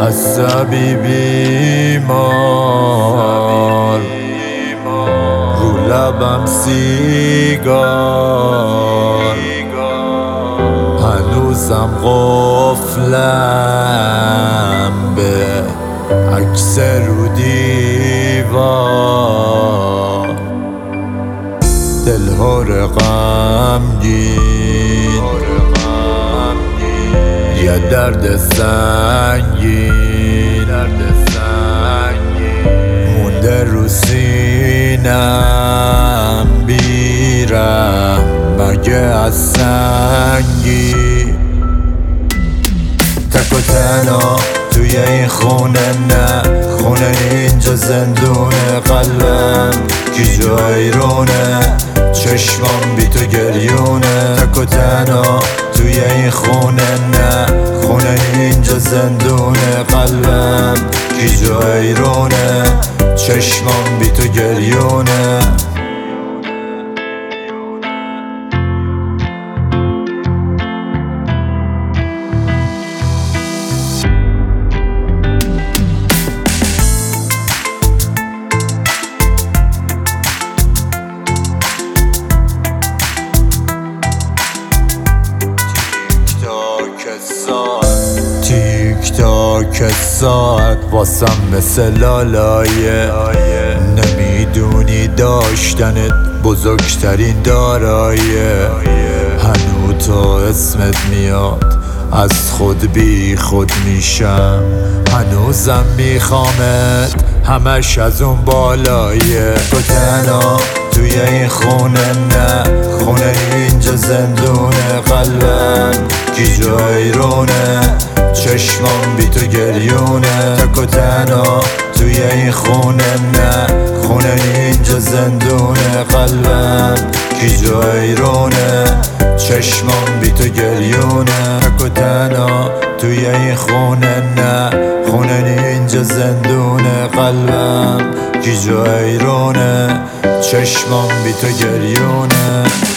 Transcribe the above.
عصبی بیمار رو لبم سیگار هنوزم قفلم به عکس رو دیوار دلهور غمگین یه درد سنگین مونده رو سینم بیرم مگه از سنگی تک و تنها توی این خونه نه خونه اینجا زندون قلبم کی جای رونه چشمام بی تو گریونه تک و تنها توی این خونه نه خونه اینجا زندون قلبم کی جای رونه چشمام بی تو گریونه تیک تاک ساعت واسم مثل لالایه نمیدونی داشتنت بزرگترین دارایه هنو تا اسمت میاد از خود بی خود میشم هنوزم میخوامت همش از اون بالایه تو تنها توی این خونه نه خونه اینجا زندون قلبم کی جای رونه چشمام بی تو گریونه تک و تنها توی این خونه نه خونه اینجا زندون قلبم کی جای رونه چشمام بی تو گریونه تک و تنها توی این خونه نه خونه اینجا زندون قلبم کی جای رونه چشمام بی تو گریونه